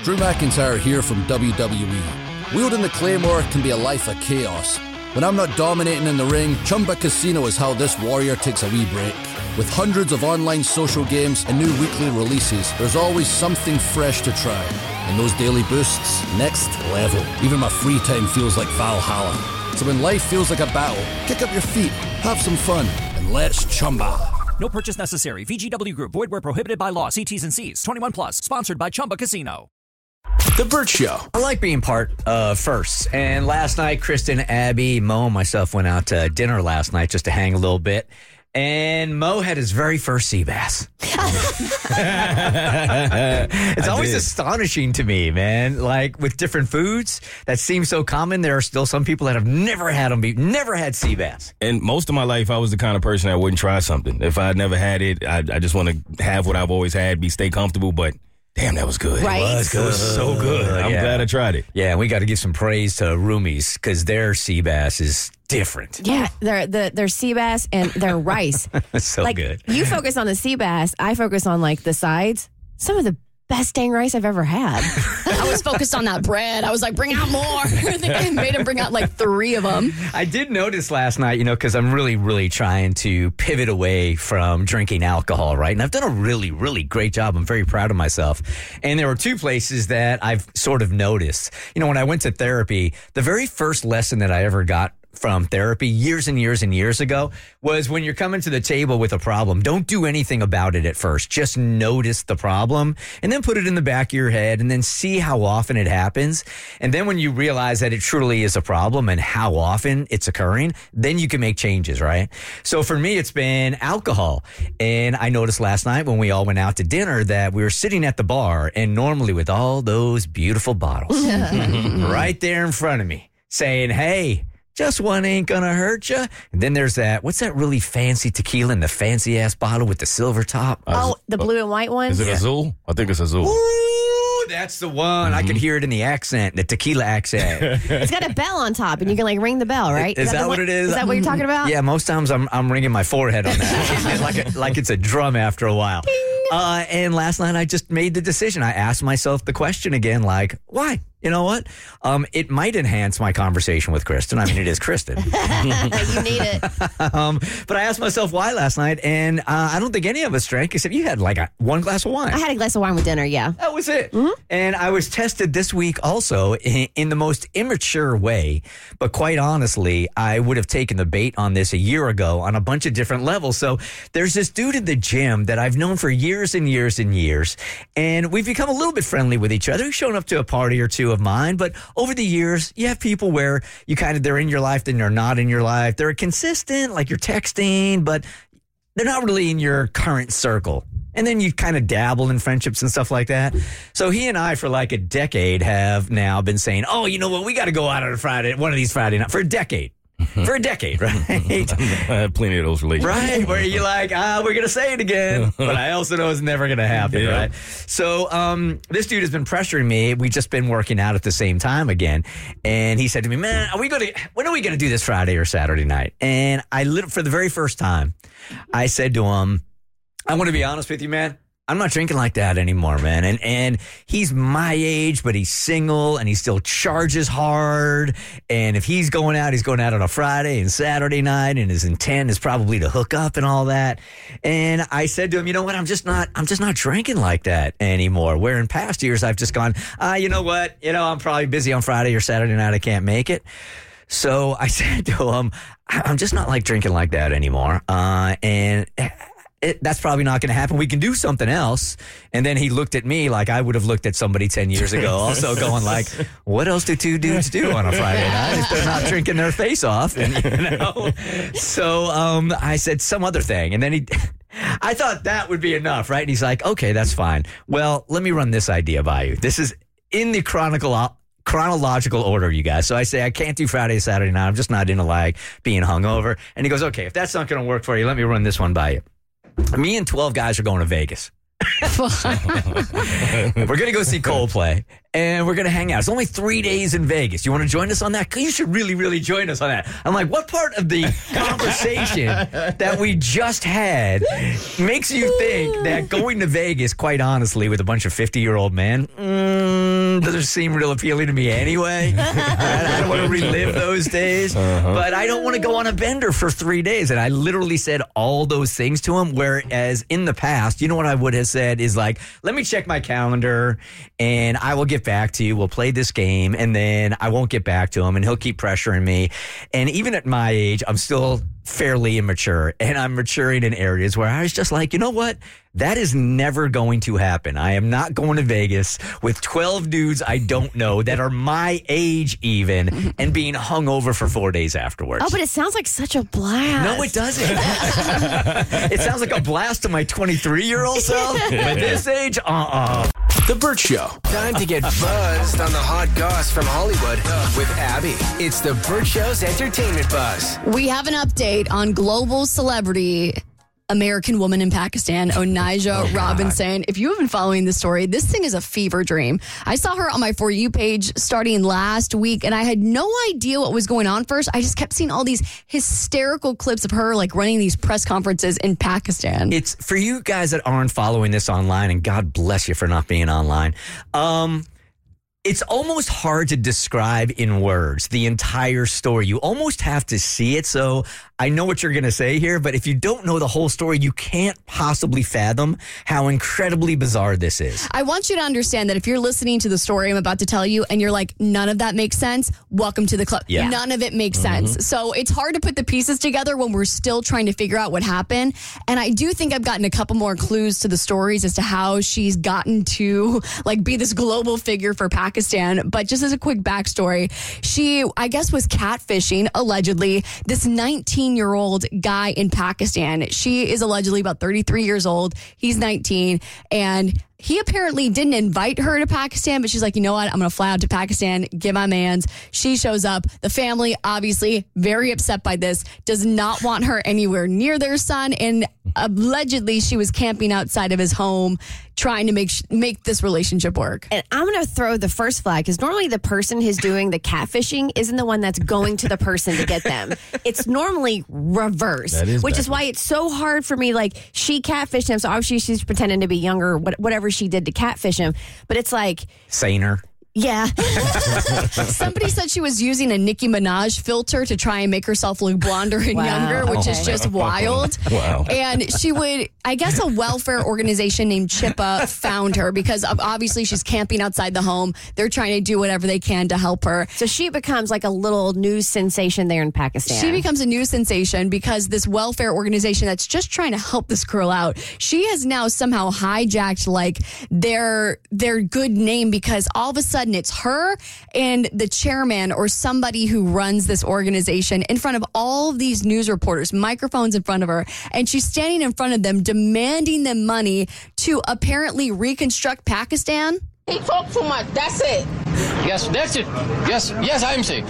Drew McIntyre here from WWE. Wielding the Claymore can be a life of chaos. When I'm not dominating in the ring, Chumba Casino is how this warrior takes a wee break. With hundreds of online social games and new weekly releases, there's always something fresh to try. And those daily boosts, next level. Even my free time feels like Valhalla. So when life feels like a battle, kick up your feet, have some fun, and let's Chumba. No purchase necessary. VGW Group. Void where prohibited by law. See T's and C's. 21 plus. Sponsored by Chumba Casino. The Burt Show. I like being part of firsts. And last night, Kristen, Abby, Mo, and myself went out to dinner last night just to hang a little bit. And Mo had his very first sea bass. It's always astonishing to me, man. Like with different foods that seem so common, there are still some people that have never had them, never had sea bass. And most of my life, I was the kind of person that wouldn't try something. If I'd never had it, I just want to have what I've always had, stay comfortable, but damn, that was good. Right? It was so good. I'm glad I tried it. Yeah, we got to give some praise to Roomies because their sea bass is different. Yeah, they're sea bass and their rice. So good. You focus on the sea bass, I focus on like the sides. Some of the best dang rice I've ever had. I was focused on that bread. I was like, bring out more. I think I made him bring out like 3 of them. I did notice last night, because I'm really, really trying to pivot away from drinking alcohol, right? And I've done a really, really great job. I'm very proud of myself. And there were 2 places that I've sort of noticed. When I went to therapy, the very first lesson that I ever got from therapy years and years and years ago was when you're coming to the table with a problem, don't do anything about it at first. Just notice the problem and then put it in the back of your head and then see how often it happens. And then when you realize that it truly is a problem and how often it's occurring, then you can make changes, right? So for me, it's been alcohol. And I noticed last night when we all went out to dinner that we were sitting at the bar and normally with all those beautiful bottles right there in front of me saying, hey, just one ain't gonna hurt you. And then there's what's that really fancy tequila in the fancy ass bottle with the silver top? The blue and white one? Is it Azul? I think it's Azul. Ooh, that's the one. I could hear it in the accent, the tequila accent. It's got a bell on top and you can ring the bell, right? Is that what it is? Is that what you're talking about? Yeah, most times I'm ringing my forehead on that. like it's a drum after a while. And last night I just made the decision. I asked myself the question again, like, why? You know what? It might enhance my conversation with Kristen. I mean, it is Kristen. You need it. But I asked myself why last night, and I don't think any of us drank, except you had like one glass of wine. I had a glass of wine with dinner, yeah. That was it. Mm-hmm. And I was tested this week also in the most immature way. But quite honestly, I would have taken the bait on this a year ago on a bunch of different levels. So there's this dude at the gym that I've known for years and years and years. And we've become a little bit friendly with each other. He's shown up to a party or two of mine. But over the years, you have people where they're in your life, then they're not in your life. They're consistent, like you're texting, but they're not really in your current circle. And then you kind of dabble in friendships and stuff like that. So he and I, for like a decade, have now been saying, oh, you know what? We got to go out on one of these Friday nights for a decade. For a decade, right? I have plenty of those relationships. Right, where you're like, we're going to say it again. But I also know it's never going to happen, right? So this dude has been pressuring me. We've just been working out at the same time again. And he said to me, man, when are we going to do this Friday or Saturday night? And for the very first time, I said to him, I want to be honest with you, man. I'm not drinking like that anymore, man. And he's my age, but he's single and he still charges hard. And if he's going out on a Friday and Saturday night, and his intent is probably to hook up and all that. And I said to him, you know what? I'm just not drinking like that anymore. Where in past years I've just gone, you know what? I'm probably busy on Friday or Saturday night. I can't make it. So I said to him, I'm just not like drinking like that anymore. That's probably not going to happen. We can do something else. And then he looked at me like I would have looked at somebody 10 years ago, also going like, what else do 2 dudes do on a Friday night if they're not drinking their face off? And, So I said some other thing. And then I thought that would be enough, right? And he's like, okay, that's fine. Well, let me run this idea by you. This is in the chronological order, you guys. So I say, I can't do Friday, Saturday night. I'm just not into like being hungover. And he goes, okay, if that's not going to work for you, let me run this one by you. Me and 12 guys are going to Vegas. We're going to go see Coldplay, and we're going to hang out. It's only 3 days in Vegas. You want to join us on that? You should really, really join us on that. I'm like, what part of the conversation that we just had makes you think that going to Vegas, quite honestly, with a bunch of 50-year-old men, doesn't seem real appealing to me anyway. I don't want to relive those days. But I don't want to go on a bender for 3 days. And I literally said all those things to him, whereas in the past, you know what I would have said is like, let me check my calendar and I will get back to you. We'll play this game and then I won't get back to him and he'll keep pressuring me. And even at my age, I'm still fairly immature, and I'm maturing in areas where I was just like, you know what? That is never going to happen. I am not going to Vegas with 12 dudes I don't know that are my age even and being hung over for 4 days afterwards. Oh, but it sounds like such a blast. No, it doesn't. It sounds like a blast to my 23-year-old self. At this age, The Burt Show. Time to get buzzed on the hot goss from Hollywood with Abby. It's The Burt Show's entertainment buzz. We have an update on global celebrity American woman in Pakistan, Onija Robinson. If you have been following this story, this thing is a fever dream. I saw her on my For You page starting last week, and I had no idea what was going on first. I just kept seeing all these hysterical clips of her like running these press conferences in Pakistan. It's for you guys that aren't following this online, and God bless you for not being online. It's almost hard to describe in words the entire story. You almost have to see it. So I know what you're going to say here, but if you don't know the whole story, you can't possibly fathom how incredibly bizarre this is. I want you to understand that if you're listening to the story I'm about to tell you and you're like, none of that makes sense, welcome to the club. Yeah. None of it makes sense. So it's hard to put the pieces together when we're still trying to figure out what happened. And I do think I've gotten a couple more clues to the stories as to how she's gotten to like be this global figure for Pakistan. But just as a quick backstory, she, I guess, was catfishing, allegedly, this 19-year-old guy in Pakistan. She is allegedly about 33 years old. He's 19. And he apparently didn't invite her to Pakistan, but she's like, you know what? I'm going to fly out to Pakistan, get my mans. She shows up. The family, obviously, very upset by this, does not want her anywhere near their son. And allegedly, she was camping outside of his home, trying to make this relationship work. And I'm going to throw the first flag because normally the person who's doing the catfishing isn't the one that's going to the person to get them. It's normally reverse, which is why it's so hard for me. Like, she catfished him, so obviously she's pretending to be younger, whatever she did to catfish him. But it's like... Saner. Yeah. Somebody said she was using a Nicki Minaj filter to try and make herself look blonder and younger, which is just wild. Wow. And she would, I guess a welfare organization named Chippa found her because obviously she's camping outside the home. They're trying to do whatever they can to help her. So she becomes like a little news sensation there in Pakistan. She becomes a news sensation because this welfare organization that's just trying to help this girl out, she has now somehow hijacked like their good name because all of a sudden it's her and the chairman or somebody who runs this organization in front of all of these news reporters, microphones in front of her, and she's standing in front of them demanding them money to apparently reconstruct Pakistan. He talk too much. That's it. Yes, that's it. Yes, I'm saying.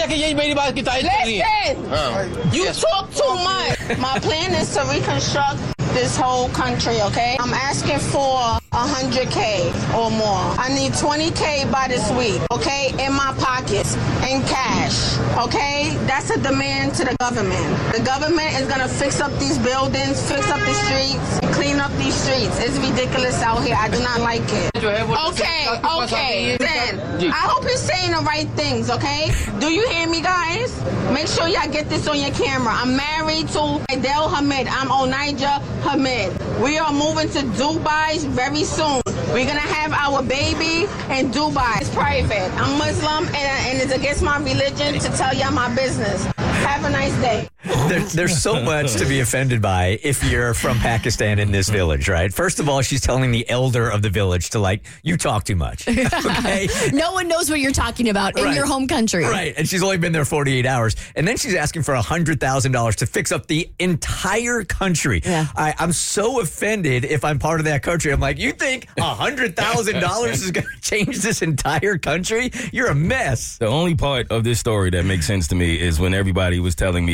Listen, you talk too much. My plan is to reconstruct this whole country, okay? I'm asking for $100K or more. I need $20K by this week, okay? In my pockets, in cash, okay? That's a demand to the government. The government is gonna fix up these buildings, fix up the streets, clean up these streets. It's ridiculous out here. I do not like it. Okay. Then, I hope you're saying the right things, okay? Do you hear me, guys? Make sure y'all get this on your camera. I'm married to Adele Hamid. I'm Onija Hamid. We are moving to Dubai very soon. We're gonna have our baby in Dubai. It's private. I'm Muslim and it's against my religion to tell y'all my business. Have a nice day. There's so much to be offended by if you're from Pakistan in this village, right? First of all, she's telling the elder of the village to like, you talk too much. Okay. No one knows what you're talking about in your home country. Right. And she's only been there 48 hours. And then she's asking for $100,000 to fix up the entire country. Yeah. I'm so offended if I'm part of that country. I'm like, you think $100,000 is going to change this entire country? You're a mess. The only part of this story that makes sense to me is when everybody was telling me that she's from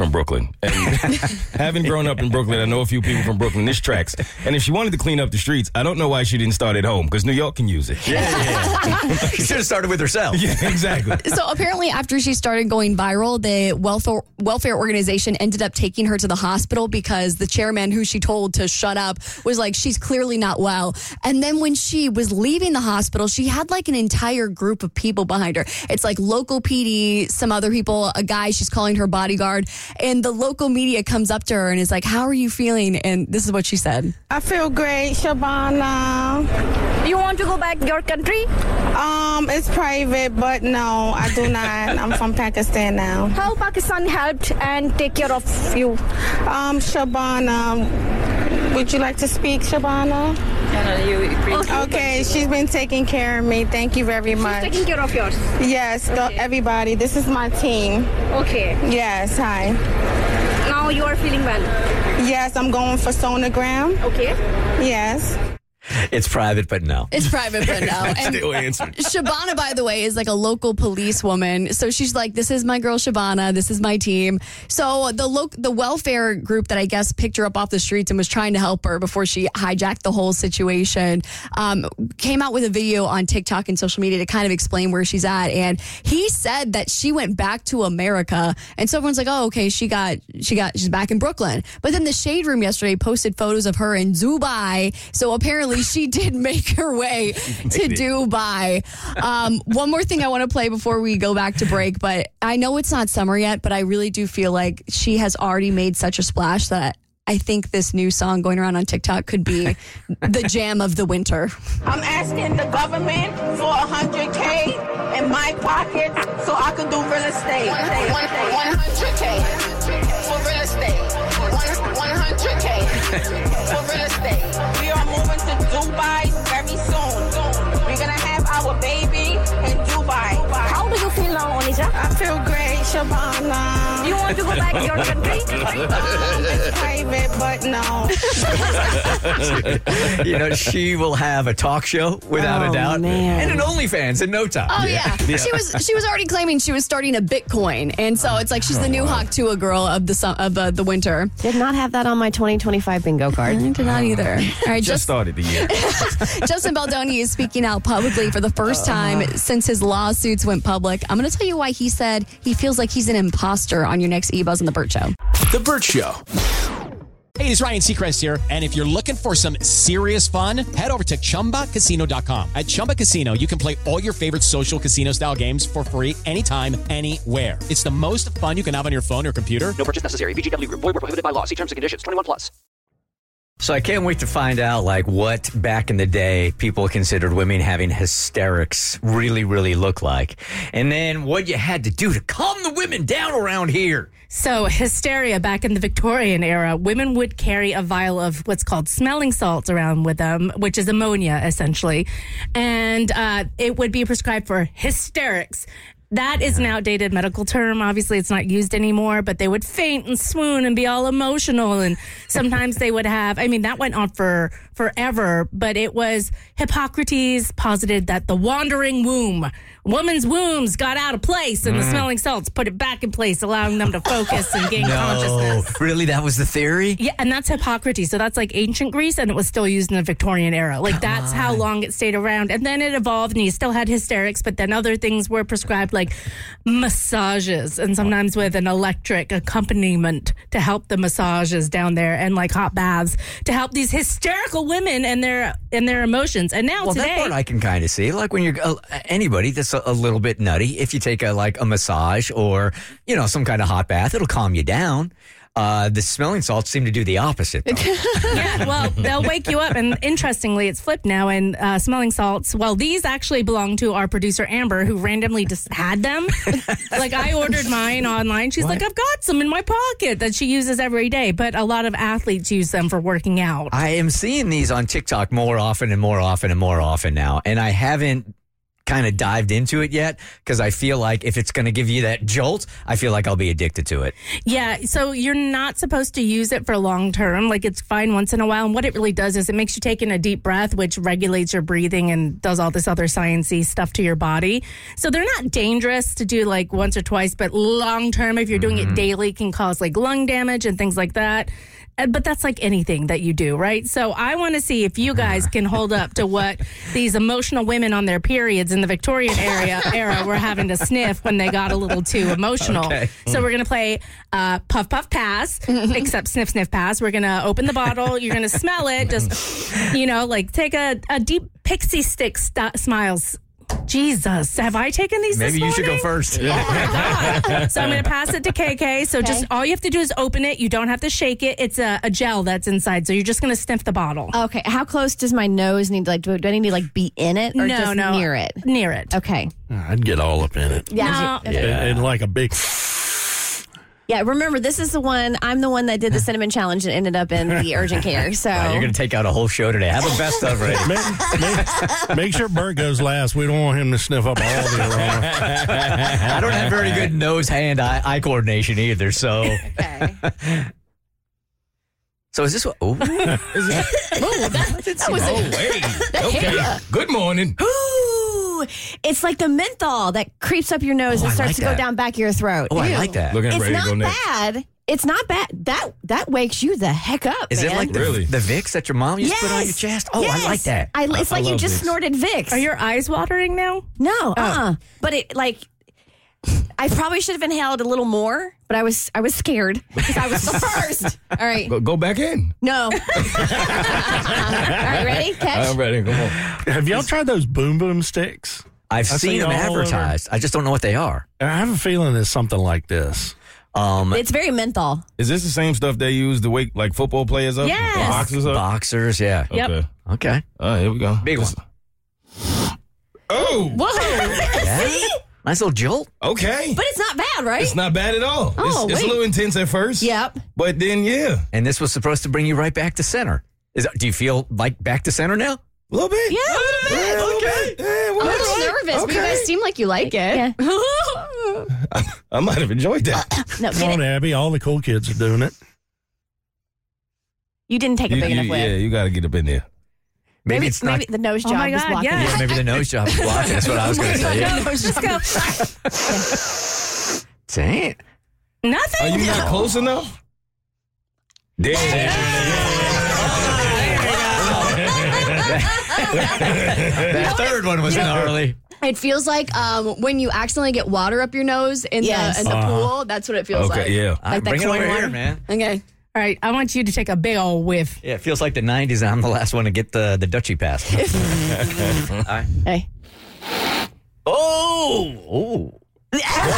from Brooklyn. And having grown up in Brooklyn, I know a few people from Brooklyn. This tracks. And if she wanted to clean up the streets, I don't know why she didn't start at home, because New York can use it. Yeah. She should have started with herself. Yeah, exactly. So apparently after she started going viral, the welfare organization ended up taking her to the hospital because the chairman, who she told to shut up, was like, she's clearly not well. And then when she was leaving the hospital, she had like an entire group of people behind her. It's like local PD, some other people, a guy she's calling her bodyguard. And the local media comes up to her and is like, how are you feeling? And this is what she said. I feel great, Shabana. You want to go back to your country? It's private, but no, I do not. I'm from Pakistan now. How Pakistan helped and take care of you? Shabana, would you like to speak, Shabana? Okay, she's been taking care of me. Thank you very much. She's taking care of yours? Yes, everybody. This is my team. Okay. Yes, hi. Now you are feeling well? Yes, I'm going for sonogram. Okay. Yes. It's private, but no. It's private, but no. And Still answered. Shabana, by the way, is like a local policewoman. So she's like, this is my girl Shabana. This is my team. So the welfare group that I guess picked her up off the streets and was trying to help her before she hijacked the whole situation came out with a video on TikTok and social media to kind of explain where she's at. And he said that she went back to America. And so everyone's like, oh, okay, she's back in Brooklyn. But then the Shade Room yesterday posted photos of her in Dubai. So apparently she did make her way to Dubai. One more thing I want to play before we go back to break, but I know it's not summer yet, but I really do feel like she has already made such a splash that I think this new song going around on TikTok could be the jam of the winter. I'm asking the government for $100K in my pocket so I can do real estate. 100K for real estate. 100K for real estate. We are moving to Dubai very soon. We're gonna have our baby in Dubai. How do you feel now, Onisha? I feel great, Shabana. You want to go back to your country? It's private, but no. You know, she will have a talk show without a doubt, man. and an OnlyFans in no time. Oh yeah. She was already claiming she was starting a Bitcoin, and so it's like she's the new Haktua girl of the winter. Did not have that on my 2025 bingo card. I did not either. All right, Just started the year. Justin Baldoni is speaking out publicly for the first time since his lawsuits went public. I'm going to tell you why he said he feels like he's an imposter on your next eBuzz on The Burt Show. The Burt Show. Hey, it's Ryan Seacrest here. And if you're looking for some serious fun, head over to ChumbaCasino.com. At Chumba Casino, you can play all your favorite social casino-style games for free anytime, anywhere. It's the most fun you can have on your phone or computer. No purchase necessary. VGW Group. Void where prohibited by law. See terms and conditions. 21 plus. So I can't wait to find out, like, what back in the day people considered women having hysterics really, really look like. And then what you had to do to calm the women down around here. So hysteria back in the Victorian era, women would carry a vial of what's called smelling salts around with them, which is ammonia, essentially. And it would be prescribed for hysterics. That is an outdated medical term. Obviously, it's not used anymore, but they would faint and swoon and be all emotional. And sometimes they would have, that went on for forever, but it was Hippocrates posited that the wandering womb, woman's wombs got out of place and the smelling salts put it back in place, allowing them to focus and gain consciousness. Really? That was the theory? Yeah, and that's Hippocrates. So that's like ancient Greece, and it was still used in the Victorian era. Like, that's how long it stayed around. And then it evolved, and you still had hysterics, but then other things were prescribed, like massages, and sometimes with an electric accompaniment to help the massages down there, and like hot baths to help these hysterical women and their emotions. And now today, that part I can kind of see. Like when you're anybody that's a little bit nutty, if you take a massage or some kind of hot bath, it'll calm you down. The smelling salts seem to do the opposite, though. Yeah, well, they'll wake you up. And interestingly, it's flipped now. And smelling salts, well, these actually belong to our producer, Amber, who randomly just had them. Like, I ordered mine online. She's like, I've got some in my pocket that she uses every day. But a lot of athletes use them for working out. I am seeing these on TikTok more often and more often and more often now. And I haven't kind of dived into it yet because I feel like if it's going to give you that jolt, I feel like I'll be addicted to it. Yeah, so you're not supposed to use it for long term. Like, it's fine once in a while. And what it really does is it makes you take in a deep breath, which regulates your breathing and does all this other sciencey stuff to your body. So they're not dangerous to do like once or twice, but long term, if you're doing it daily, can cause like lung damage and things like that. But that's like anything that you do, right? So I want to see if you guys can hold up to what these emotional women on their periods in the Victorian era were having to sniff when they got a little too emotional. Okay. So we're going to play Puff Puff Pass, except Sniff Sniff Pass. We're going to open the bottle. You're going to smell it. Just, like take a deep pixie stick smiles. Jesus, have I taken these Maybe this morning? you should go first. Oh, my God. So I'm going to pass it to KK. So just all you have to do is open it. You don't have to shake it. It's a gel that's inside. So you're just going to sniff the bottle. Okay. How close does my nose need to, like, do I need to, like, be in it or just near it? Near it. Okay. I'd get all up in it. Yeah. And like a big... Yeah, remember, this is the one, I'm the one that did the cinnamon challenge and ended up in the urgent care. So You're going to take out a whole show today. Have a best of ready. Make sure Bert goes last. We don't want him to sniff up all the aroma. I don't have very good nose-hand eye coordination either, so. Okay. So is this what? Oh, that was wait. Okay. Good morning. Ooh, it's like the menthol that creeps up your nose and I starts like to go that. down back of your throat. Oh, I Ew. like that. Looking It's ready to go not next. bad. It's not bad. That wakes you the heck up, is man. it like the Vicks that your mom used to put on your chest? Oh, Yes. I like that. It's like I you love just Vicks. snorted Vicks. Are your eyes watering now? No, But it I probably should have inhaled a little more, but I was scared because I was the first. All right. Go back in. No. All right, ready? Catch. I'm ready. Come on. Have y'all tried those Boom Boom sticks? I've I seen see them all over. advertised. I just don't know what they are. I have a feeling it's something like this. It's very menthol. Is this the same stuff they use to wake like football players up? Yes. Or boxers up? Boxers, yeah. Yep. Okay. Okay. All right, here we go. Big one. Oh, Yeah. Nice little jolt. okay. But it's not bad, right? It's not bad at all. Oh, it's a wait. little intense at first. Yep. But then, yeah, And this was supposed to bring you right back to center. Do you feel like back to center now? a little bit. Yeah, a little bit. Yeah, okay. Yeah, I'm a well, little nervous, but you guys seem like you like it. Yeah. I might have enjoyed that. No, Come get on, it. Abby. All the cool kids are doing it. You didn't take a big enough whiff. Yeah, you got to get up in there. Maybe it's not. Maybe the nose Oh job my was God, blocking yeah. it. Yeah, maybe the nose job is blocking. That's what I was going to say. Yeah. Just go. Dang. Nothing. Are you not close enough? That third one was gnarly. It feels like when you accidentally get water up your nose in Yes. the pool. That's what it feels like. Okay, yeah. Like that Bring it coin over one? here, man. Okay. All right, I want you to take a big old whiff. Yeah, it feels like the 90s and I'm the last one to get the Dutchie pass. All right. Hey. Oh. I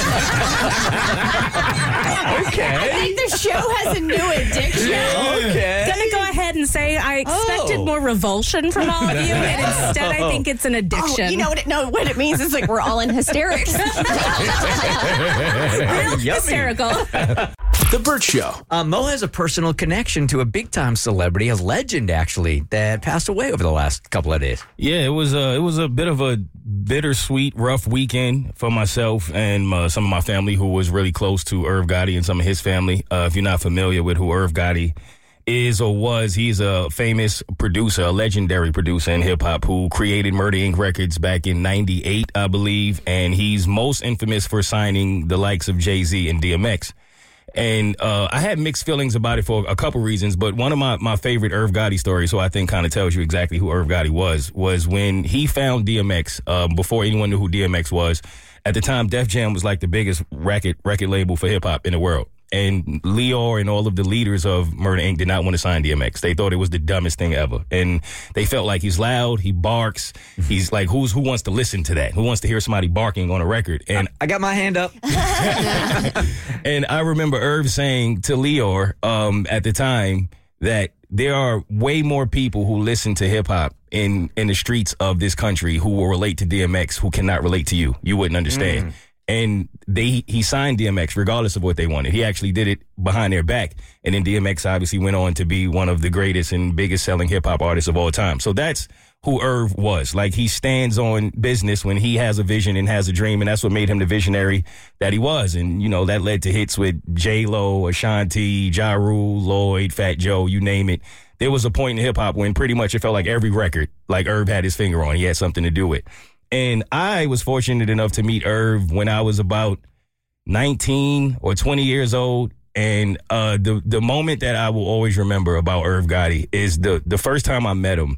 Okay. think the show has a new addiction. Okay. Gonna go ahead and say I expected more revulsion from all of you, and instead I think it's an addiction. Oh, you know what? What it means is like we're all in hysterics. Real hysterical. The Burt Show. Mo has a personal connection to a big-time celebrity, a legend actually, that passed away over the last couple of days. Yeah, it was a bit of a bittersweet, rough weekend for myself and some of my family who was really close to Irv Gotti and some of his family. If you're not familiar with who Irv Gotti is or was, he's a famous producer, a legendary producer in hip-hop who created Murder Inc. Records back in 98, I believe, and he's most infamous for signing the likes of Jay-Z and DMX. And I had mixed feelings about it for a couple reasons, but one of my favorite Irv Gotti stories, so I think kind of tells you exactly who Irv Gotti was when he found DMX, before anyone knew who DMX was. At the time, Def Jam was like the biggest record label for hip-hop in the world. And Leor and all of the leaders of Murder Inc. did not want to sign DMX. They thought it was the dumbest thing ever. And they felt like he's loud, he barks. He's like, who wants to listen to that? Who wants to hear somebody barking on a record? And I got my hand up. and I remember Irv saying to Leor at the time that there are way more people who listen to hip-hop in the streets of this country who will relate to DMX who cannot relate to you. You wouldn't understand. And he signed DMX regardless of what they wanted. He actually did it behind their back. And then DMX obviously went on to be one of the greatest and biggest selling hip hop artists of all time. So that's who Irv was. Like, he stands on business when he has a vision and has a dream, and that's what made him the visionary that he was. And, you know, that led to hits with J-Lo, Ashanti, Ja Rule, Lloyd, Fat Joe, you name it. There was a point in hip-hop when pretty much it felt like every record, like, Irv had his finger on. He had something to do with. And I was fortunate enough to meet Irv when I was about 19 or 20 years old. And the moment that I will always remember about Irv Gotti is the first time I met him.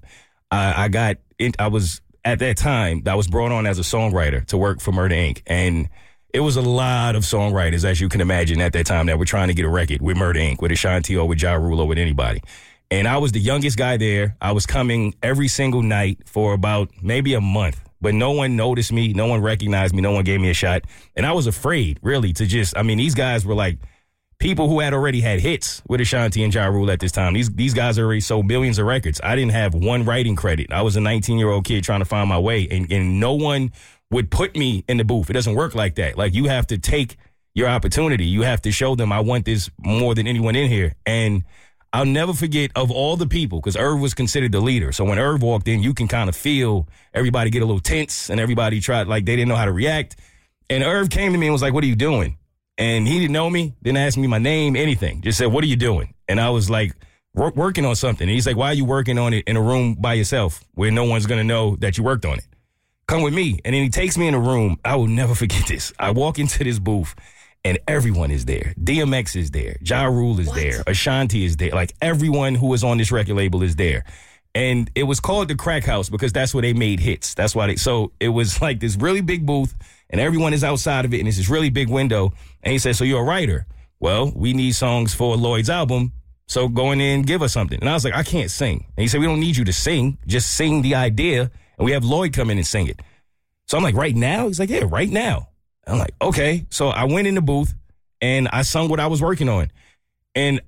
I was at that time, I was brought on as a songwriter to work for Murder Inc. And it was a lot of songwriters, as you can imagine, at that time that were trying to get a record with Murder Inc., with Ashanti or with Ja Rule or with anybody. And I was the youngest guy there. I was coming every single night for about maybe a month, but no one noticed me. No one recognized me. No one gave me a shot. And I was afraid, really, these guys were like people who had already had hits with Ashanti and Ja Rule at this time. These guys already sold millions of records. I didn't have one writing credit. I was a 19-year-old kid trying to find my way, and no one would put me in the booth. It doesn't work like that. Like, you have to take your opportunity. You have to show them, I want this more than anyone in here. And I'll never forget, of all the people, because Irv was considered the leader. So when Irv walked in, you can kind of feel everybody get a little tense, and everybody tried, like, they didn't know how to react. And Irv came to me and was like, "What are you doing?" And he didn't know me, didn't ask me my name, anything. Just said, "What are you doing?" And I was like, working on something. And he's like, "Why are you working on it in a room by yourself where no one's going to know that you worked on it? Come with me." And then he takes me in a room. I will never forget this. I walk into this booth and everyone is there. DMX is there. Ja Rule is there. Ashanti is there. Like, everyone who is on this record label is there. And it was called the Crack House because that's where they made hits. That's why so it was like this really big booth and everyone is outside of it and it's this really big window. And he said, "So you're a writer? Well, we need songs for Lloyd's album. So go in there and give us something." And I was like, "I can't sing." And he said, "We don't need you to sing. Just sing the idea. And we have Lloyd come in and sing it." So I'm like, "Right now?" He's like, "Yeah, right now." I'm like, "Okay." So I went in the booth and I sung what I was working on. And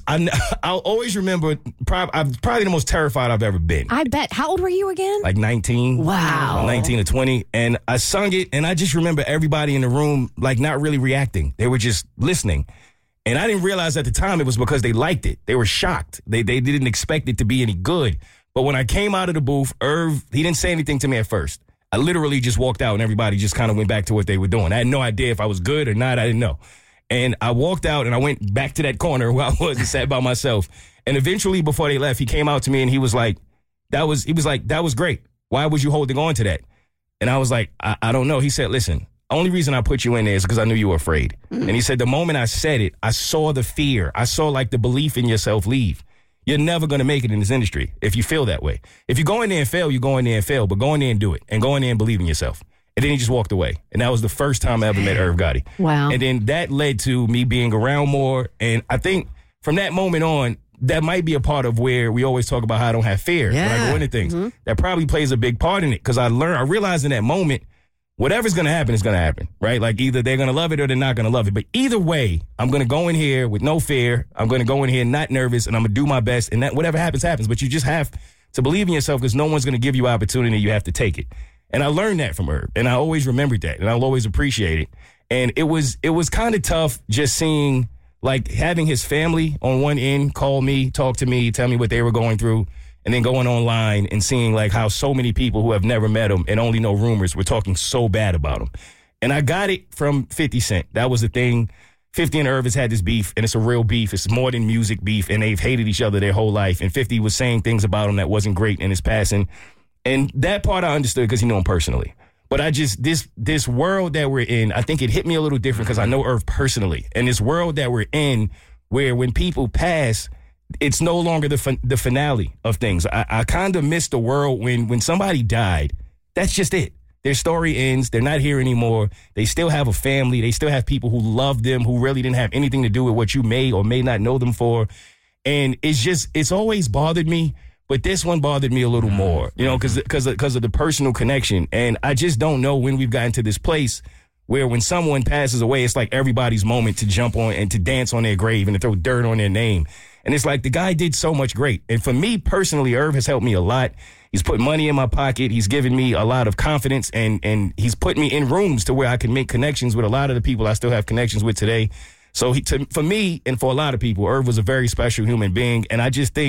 I'll always remember, I'm probably the most terrified I've ever been. I bet. How old were you again? Like 19. Wow. 19 or 20. And I sung it, and I just remember everybody in the room, like, not really reacting. They were just listening. And I didn't realize at the time it was because they liked it. They were shocked. They didn't expect it to be any good. But when I came out of the booth, Irv, he didn't say anything to me at first. I literally just walked out, and everybody just kind of went back to what they were doing. I had no idea if I was good or not. I didn't know. And I walked out and I went back to that corner where I was and sat by myself. And eventually, before they left, he came out to me and he was like, that was great. Why was you holding on to that? And I was like, I don't know. He said, "Listen, only reason I put you in there is because I knew you were afraid." And he said, the moment I said it, I saw the fear. I saw, like, the belief in yourself leave. You're never going to make it in this industry if you feel that way. If you go in there and fail, you go in there and fail. But go in there and do it. And go in there and believe in yourself. And then he just walked away. And that was the first time I ever met Irv Gotti. Wow. And then that led to me being around more. And I think from that moment on, that might be a part of where we always talk about how I don't have fear when I go into things. Mm-hmm. That probably plays a big part in it. Because I realized in that moment, whatever's going to happen is going to happen, right? Like, either they're going to love it or they're not going to love it. But either way, I'm going to go in here with no fear. I'm going to go in here not nervous, and I'm going to do my best. And that whatever happens, happens. But you just have to believe in yourself because no one's going to give you opportunity. You have to take it. And I learned that from Irv, and I always remembered that, and I'll always appreciate it. And it was kind of tough just seeing, like, having his family on one end call me, talk to me, tell me what they were going through, and then going online and seeing, like, how so many people who have never met him and only know rumors were talking so bad about him. And I got it from 50 Cent. That was the thing. 50 and Irv has had this beef, and it's a real beef. It's more than music beef, and they've hated each other their whole life. And 50 was saying things about him that wasn't great in his passing. And that part I understood because he knew him personally. But I just, this world that we're in, I think it hit me a little different because I know Irv personally. And this world that we're in, where when people pass, it's no longer the finale of things. I kind of miss the world when somebody died. That's just it. Their story ends. They're not here anymore. They still have a family. They still have people who love them, who really didn't have anything to do with what you may or may not know them for. And it's always bothered me. But this one bothered me a little more, you know, because of the personal connection. And I just don't know when we've gotten to this place where when someone passes away, it's like everybody's moment to jump on and to dance on their grave and to throw dirt on their name. And it's like the guy did so much great. And for me personally, Irv has helped me a lot. He's put money in my pocket. He's given me a lot of confidence, and he's put me in rooms to where I can make connections with a lot of the people I still have connections with today. So for me and for a lot of people, Irv was a very special human being. And I just think,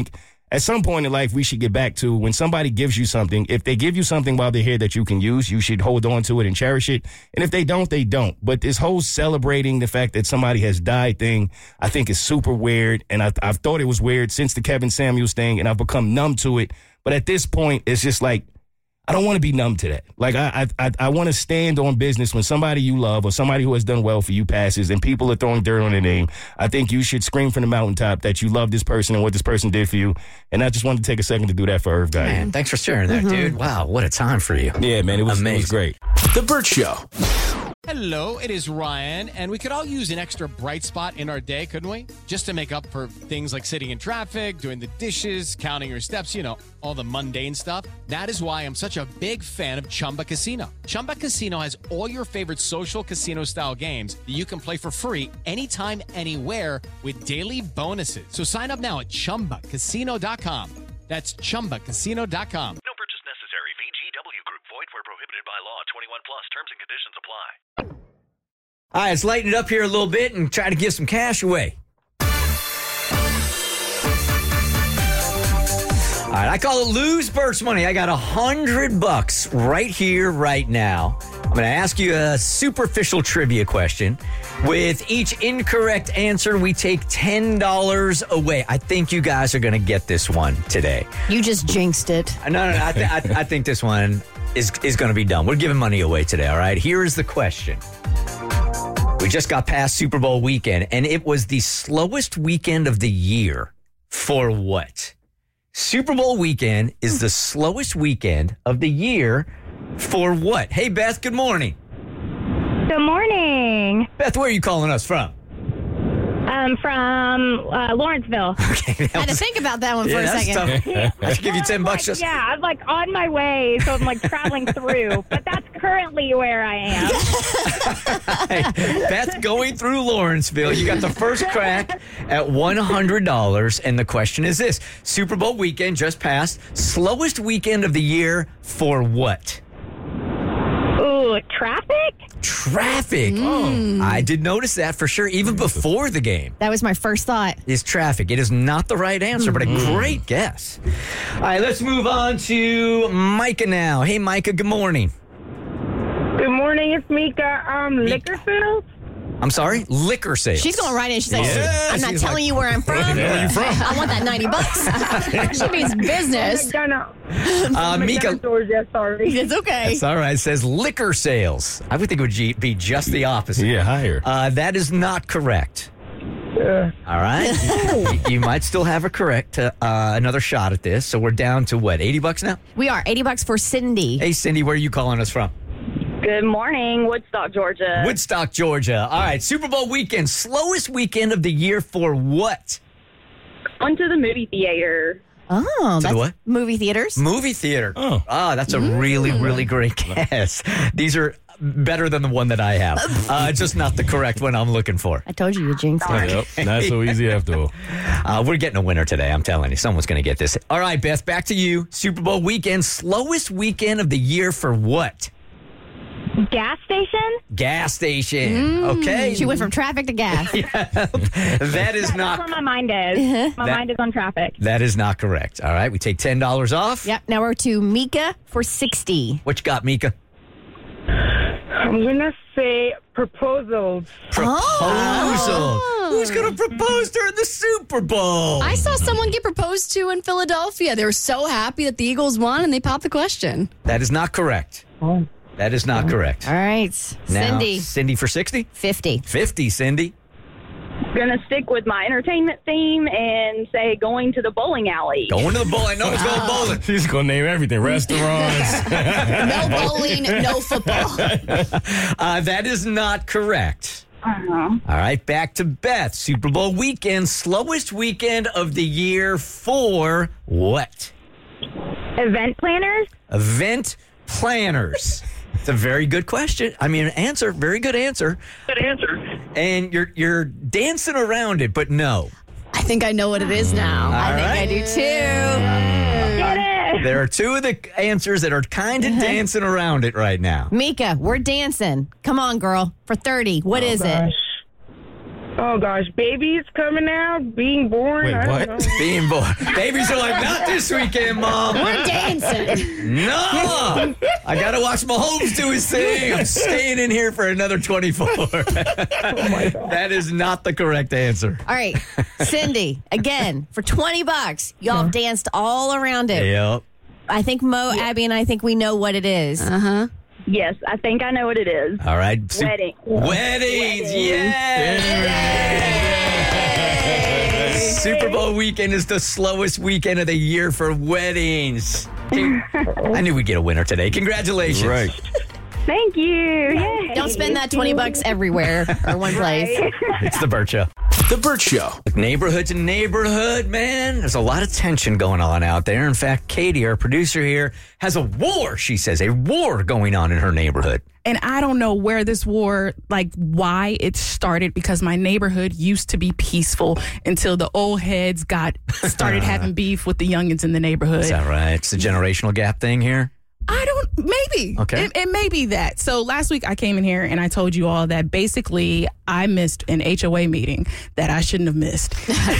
at some point in life, we should get back to when somebody gives you something, if they give you something while they're here that you can use, you should hold on to it and cherish it. And if they don't, they don't. But this whole celebrating the fact that somebody has died thing, I think is super weird. And I've thought it was weird since the Kevin Samuels thing, and I've become numb to it. But at this point, it's just like, I don't want to be numb to that. Like, I want to stand on business when somebody you love or somebody who has done well for you passes and people are throwing dirt on their name. I think you should scream from the mountaintop that you love this person and what this person did for you. And I just wanted to take a second to do that for Irv Gotti. Man, thanks for sharing that, dude. Wow, what a time for you. Yeah, man, it was great. The Burt Show. Hello, it is Ryan, and we could all use an extra bright spot in our day, couldn't we? Just to make up for things like sitting in traffic, doing the dishes, counting your steps, you know, all the mundane stuff. That is why I'm such a big fan of Chumba Casino. Chumba Casino has all your favorite social casino-style games that you can play for free anytime, anywhere with daily bonuses. So sign up now at ChumbaCasino.com. That's ChumbaCasino.com. No purchase necessary. VGW Group. Void where prohibited by law. 21 plus. Terms and conditions apply. All right, let's lighten it up here a little bit and try to give some cash away. All right, I call it Lose Burt's Money. I got $100 right here, right now. I'm going to ask you a superficial trivia question. With each incorrect answer, we take $10 away. I think you guys are going to get this one today. You just jinxed it. No. I think this one is going to be done. We're giving money away today, all right? Here is the question. We just got past Super Bowl weekend, and it was the slowest weekend of the year for what? Super Bowl weekend is the slowest weekend of the year for what? Hey, Beth, good morning. Good morning. Beth, where are you calling us from? From Lawrenceville. Okay, I had to think about that one for a second. Tough. I should give you $10 just. Yeah, I'm like on my way, so I'm like traveling through, but that's currently where I am. Hey, Beth, going through Lawrenceville, you got the first crack at $100, and the question is this: Super Bowl weekend just passed, slowest weekend of the year for what? Ooh, traffic? Traffic. Oh, I did notice that for sure, even before the game. That was my first thought. Is traffic. It is not the right answer, but a great guess. All right, let's move on to Micah now. Hey, Micah, good morning. Good morning, it's Mika. Liquor sales? I'm sorry? Liquor sales. She's going right in. She's like, I'm not telling you where I'm from. Where are you from? I want that $90. She means business. Mika. Georgia, sorry. It's okay. It's all right. It says liquor sales. I would think it would be just the opposite. Yeah, higher. That is not correct. All right. You might still have another shot at this. So we're down to what, $80 now? We are. $80 for Cindy. Hey, Cindy, where are you calling us from? Good morning, Woodstock, Georgia. Woodstock, Georgia. All right, Super Bowl weekend, slowest weekend of the year for what? Went to the movie theater. Oh, that's what? Movie theaters. Movie theater. Oh, that's a really, really great guess. These are better than the one that I have. Just not the correct one I'm looking for. I told you jinxed it. Yep, not so easy after all. We're getting a winner today, I'm telling you. Someone's going to get this. All right, Beth, back to you. Super Bowl weekend, slowest weekend of the year for what? Gas station? Gas station. Okay. She went from traffic to gas. That is not. That's where my mind is. My mind is on traffic. That is not correct. All right, we take $10 off. Yep. Now we're to Mika for 60. What you got, Mika? I'm going to say proposals. Proposal. Who's going to propose during the Super Bowl? I saw someone get proposed to in Philadelphia. They were so happy that the Eagles won, and they popped the question. That is not correct. Oh. That is not correct. All right. Now, Cindy. Cindy for 60? 50. 50, Cindy. Going to stick with my entertainment theme and say going to the bowling alley. Going to the bowling. I know it's going bowling. She's going to name everything. Restaurants. No bowling, no football. That is not correct. Uh-huh. All right, back to Beth. Super Bowl weekend, slowest weekend of the year for what? Event planners? Event planners. It's a very good question. I mean, answer. Very good answer. Good answer. And you're dancing around it, but no. I think I know what it is now. I think I do too. Get it! There are two of the answers that are kind of dancing around it right now. Mika, we're dancing. Come on, girl. For 30. What is it? Oh, gosh. Babies coming out, being born. Wait, I what? don't know. Being born. Babies are like, not this weekend, Mom. We're dancing. No. I got to watch Mahomes do his thing. I'm staying in here for another 24. That is not the correct answer. All right, Cindy, again, for $20, y'all have danced all around it. Yep. I think Mo, Abby, and I think we know what it is. Uh-huh. Yes, I think I know what it is. All right. Wedding. Weddings. Yes. Super Bowl weekend is the slowest weekend of the year for weddings. I knew we'd get a winner today. Congratulations. Right. Thank you. Yay. Don't spend that $20 everywhere or one place. It's the Burt Show. The Burt Show. Neighborhood to neighborhood, man. There's a lot of tension going on out there. In fact, Katie, our producer here, has a war, she says, a war going on in her neighborhood. And I don't know where this war, like why it started, because my neighborhood used to be peaceful until the old heads started having beef with the youngins in the neighborhood. Is that right? It's a generational gap thing here? Maybe. Okay. It may be that. So last week I came in here and I told you all that basically I missed an HOA meeting that I shouldn't have missed.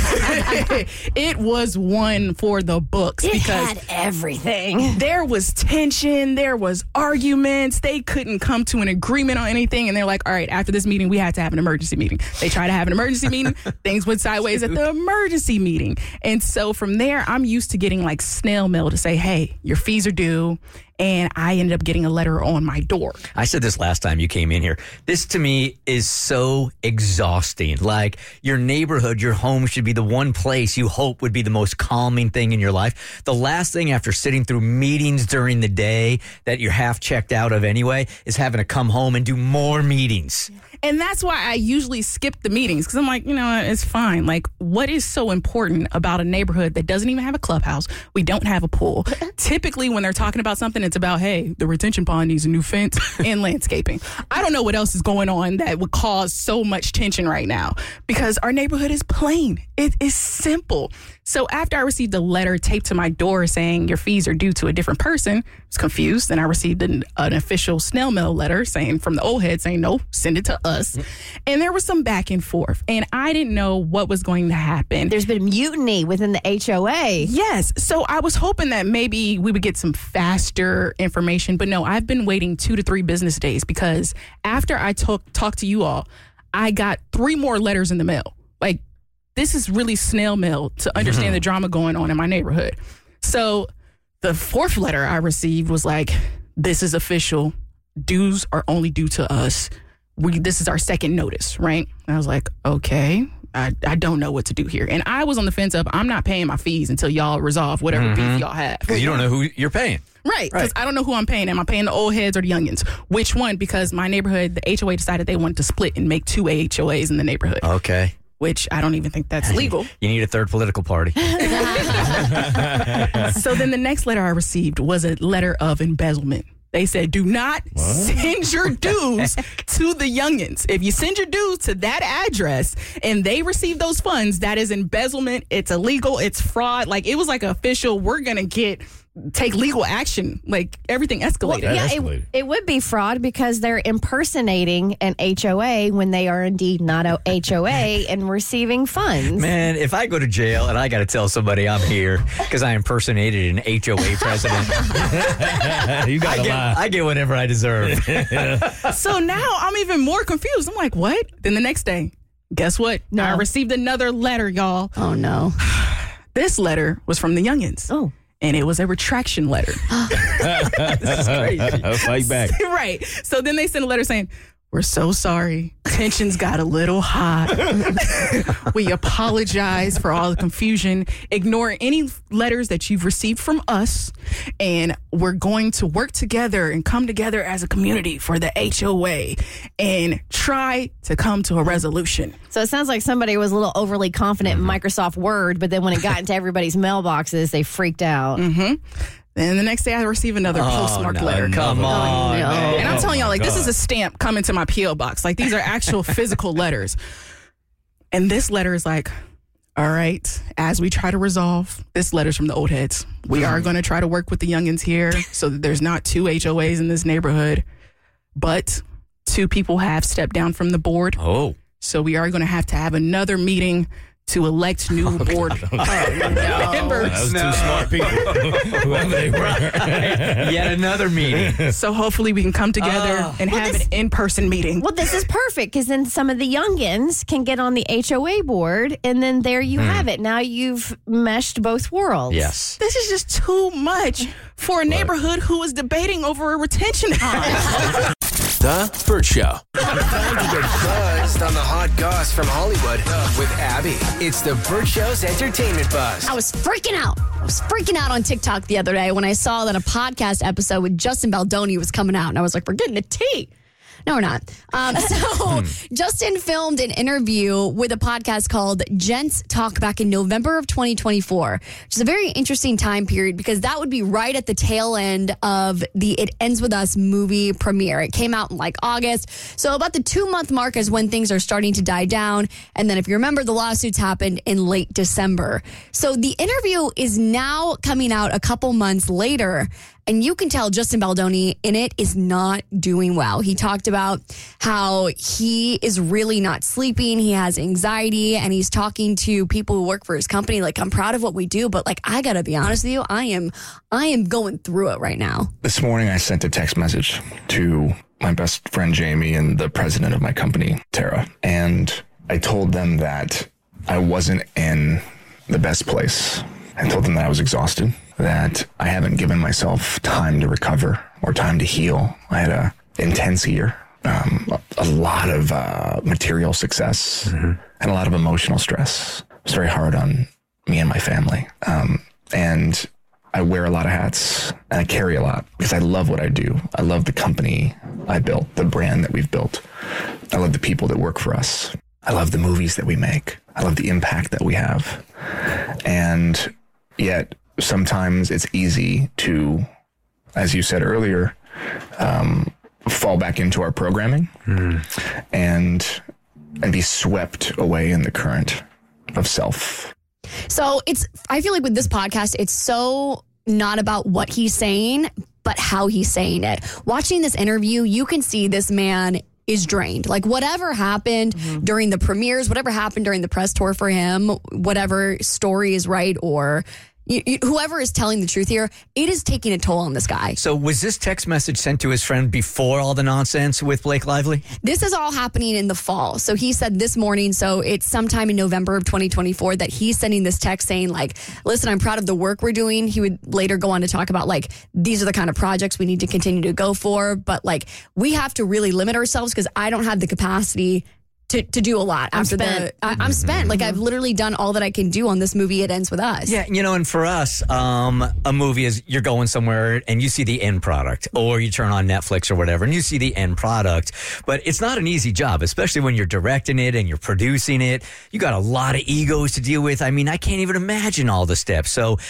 It was one for the books. It because had everything. There was tension. There was arguments. They couldn't come to an agreement on anything. And they're like, all right, after this meeting, we had to have an emergency meeting. They tried to have an emergency meeting. Things went sideways at the emergency meeting. And so from there, I'm used to getting like snail mail to say, hey, your fees are due. And I ended up getting a letter on my door. I said this last time you came in here. This to me is so exhausting. Like your neighborhood, your home should be the one place you hope would be the most calming thing in your life. The last thing after sitting through meetings during the day that you're half checked out of anyway is having to come home and do more meetings. And that's why I usually skip the meetings, because I'm like, you know, it's fine. Like, what is so important about a neighborhood that doesn't even have a clubhouse? We don't have a pool. Typically, when they're talking about something, it's about, hey, the retention pond needs a new fence and landscaping. I don't know what else is going on that would cause so much tension right now, because our neighborhood is plain. It is simple. So after I received a letter taped to my door saying your fees are due to a different person, I was confused. Then I received an official snail mail letter saying from the old head saying, no, send it to us. And there was some back and forth. And I didn't know what was going to happen. There's been mutiny within the HOA. Yes. So I was hoping that maybe we would get some faster information. But no, I've been waiting 2 to 3 business days, because after I talked to you all, I got 3 more letters in the mail. Like, this is really snail mail to understand the drama going on in my neighborhood. So the 4th letter I received was like, this is official. Dues are only due to us. This is our second notice, right? And I was like, okay, I don't know what to do here. And I was on the fence of, I'm not paying my fees until y'all resolve whatever beef y'all have. Because you don't know who you're paying. Right, because I don't know who I'm paying. Am I paying the old heads or the youngins? Which one? Because my neighborhood, the HOA decided they wanted to split and make 2 HOAs in the neighborhood. Okay. Which I don't even think that's legal. You need a third political party. So then the next letter I received was a letter of embezzlement. They said, do not send your dues to the youngins. If you send your dues to that address and they receive those funds, that is embezzlement. It's illegal. It's fraud. Like, it was like official, we're going to take legal action. Like, everything escalated. Well, yeah, it would be fraud because they're impersonating an HOA when they are indeed not a HOA and receiving funds. Man, if I go to jail and I got to tell somebody I'm here because I impersonated an HOA president, you got to lie. I get whatever I deserve. So now I'm even more confused. I'm like, what? Then the next day, guess what? No. I received another letter, y'all. Oh, no. This letter was from the youngins. Oh. And it was a retraction letter. This is crazy. Fight back. Right. So then they sent a letter saying, we're so sorry. Tensions got a little hot. We apologize for all the confusion. Ignore any letters that you've received from us. And we're going to work together and come together as a community for the HOA and try to come to a resolution. So it sounds like somebody was a little overly confident in Microsoft Word, but then when it got into everybody's mailboxes, they freaked out. Mm-hmm. And the next day, I receive another postmark letter. Come on. No. And I'm telling y'all, like, this is a stamp coming to my P.O. box. Like, these are actual physical letters. And this letter is like, all right, as we try to resolve, this letter's from the old heads. We are going to try to work with the youngins here so that there's not 2 HOAs in this neighborhood. But 2 people have stepped down from the board. Oh. So we are going to have another meeting to elect new board members. That was two smart people. Whoever they were. Yet another meeting. So hopefully we can come together and have an in-person meeting. Well, this is perfect because then some of the youngins can get on the HOA board, and then there you have it. Now you've meshed both worlds. Yes. This is just too much for a neighborhood who is debating over a retention pond. The Burt Show. Time to get buzzed on the hot goss from Hollywood with Abby. It's the Burt Show's entertainment buzz. I was freaking out. I was freaking out on TikTok the other day when I saw that a podcast episode with Justin Baldoni was coming out. And I was like, we're getting a tea. No, we're not. So Justin filmed an interview with a podcast called Gents Talk back in November of 2024, which is a very interesting time period because that would be right at the tail end of the It Ends With Us movie premiere. It came out in like August. So about the 2-month mark is when things are starting to die down. And then if you remember, the lawsuits happened in late December. So the interview is now coming out a couple months later. And you can tell Justin Baldoni in it is not doing well. He talked about how he is really not sleeping. He has anxiety and he's talking to people who work for his company. Like, I'm proud of what we do, but like, I gotta be honest with you. I am going through it right now. This morning I sent a text message to my best friend Jamie and the president of my company, Tara. And I told them that I wasn't in the best place. I told them that I was exhausted, that I haven't given myself time to recover or time to heal. I had an intense year, a lot of material success, and a lot of emotional stress. It was very hard on me and my family. And I wear a lot of hats and I carry a lot because I love what I do. I love the company I built, the brand that we've built. I love the people that work for us. I love the movies that we make. I love the impact that we have. And yet sometimes it's easy to, as you said earlier, fall back into our programming and be swept away in the current of self. So I feel like with this podcast, it's so not about what he's saying, but how he's saying it. Watching this interview, you can see this man is drained. Like whatever happened during the premieres, whatever happened during the press tour for him, whatever story is right or whoever is telling the truth here, it is taking a toll on this guy. So was this text message sent to his friend before all the nonsense with Blake Lively? This is all happening in the fall. So he said this morning, so it's sometime in November of 2024 that he's sending this text saying like, listen, I'm proud of the work we're doing. He would later go on to talk about like, these are the kind of projects we need to continue to go for. But like, we have to really limit ourselves because I don't have the capacity to do a lot after I'm spent. Like I've literally done all that I can do on this movie. It Ends With Us. Yeah, and for us, a movie is you're going somewhere and you see the end product, or you turn on Netflix or whatever and you see the end product. But it's not an easy job, especially when you're directing it and you're producing it. You got a lot of egos to deal with. I mean, I can't even imagine all the steps. So,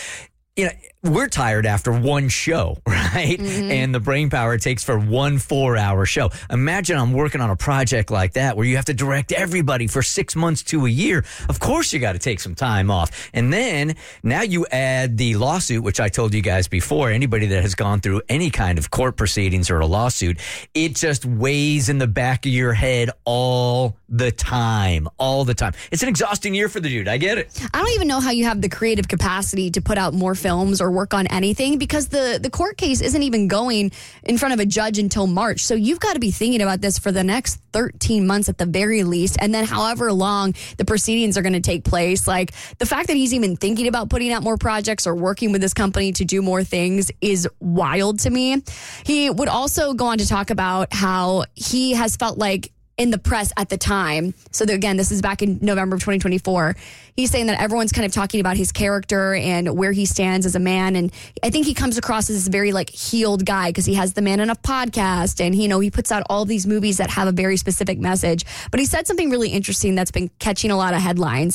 we're tired after one show, right? And the brain power it takes for one 4-hour show. Imagine I'm working on a project like that where you have to direct everybody for 6 months to a year. Of course, you got to take some time off. And then now you add the lawsuit, which I told you guys before, anybody that has gone through any kind of court proceedings or a lawsuit, it just weighs in the back of your head all the time. It's an exhausting year for the dude. I get it. I don't even know how you have the creative capacity to put out more films or work on anything because the court case isn't even going in front of a judge until March. So you've got to be thinking about this for the next 13 months at the very least. And then however long the proceedings are going to take place. Like the fact that he's even thinking about putting out more projects or working with this company to do more things is wild to me. He would also go on to talk about how he has felt like in the press at the time. So again, this is back in November of 2024. He's saying that everyone's kind of talking about his character and where he stands as a man. And I think he comes across as this very like healed guy because he has the Man Enough podcast and, he puts out all these movies that have a very specific message. But he said something really interesting that's been catching a lot of headlines.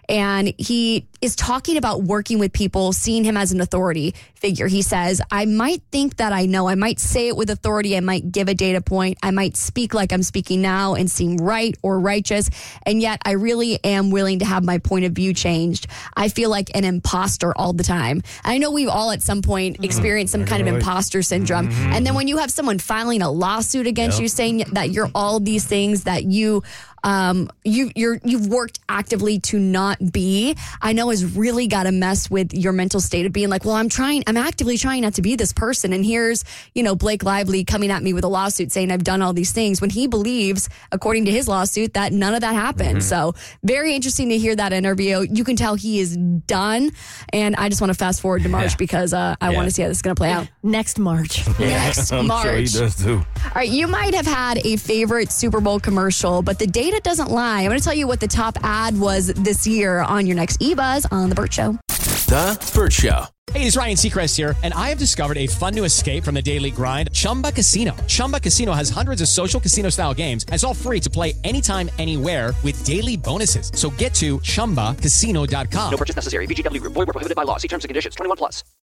and he is talking about working with people, seeing him as an authority figure. He says, I might think that I know. I might say it with authority. I might give a data point. I might speak like I'm speaking now and seem right or righteous. And yet I really am willing to have my point of view changed. I feel like an imposter all the time. I know we've all at some point experienced some kind of imposter syndrome. And then when you have someone filing a lawsuit against you saying that you're all these things that you've worked actively to not be, I know has really got to mess with your mental state of being like, well, I'm actively trying not to be this person. And here's, Blake Lively coming at me with a lawsuit saying I've done all these things when he believes, according to his lawsuit, that none of that happened. So very interesting to hear that interview. You can tell he is done. And I just want to fast forward to March because I want to see how this is going to play out. Next March. Next I'm March. sure he does too. All right, you might have had a favorite Super Bowl commercial, but the data doesn't lie. I'm going to tell you what the top ad was this year on your next eBuzz on The Burt Show. The Burt Show. Hey, it's Ryan Seacrest here, and I have discovered a fun new escape from the daily grind, Chumba Casino. Chumba Casino has hundreds of social casino-style games, and it's all free to play anytime, anywhere with daily bonuses. So get to ChumbaCasino.com. No purchase necessary. VGW Group. Void where prohibited by law. See terms and conditions. 21+.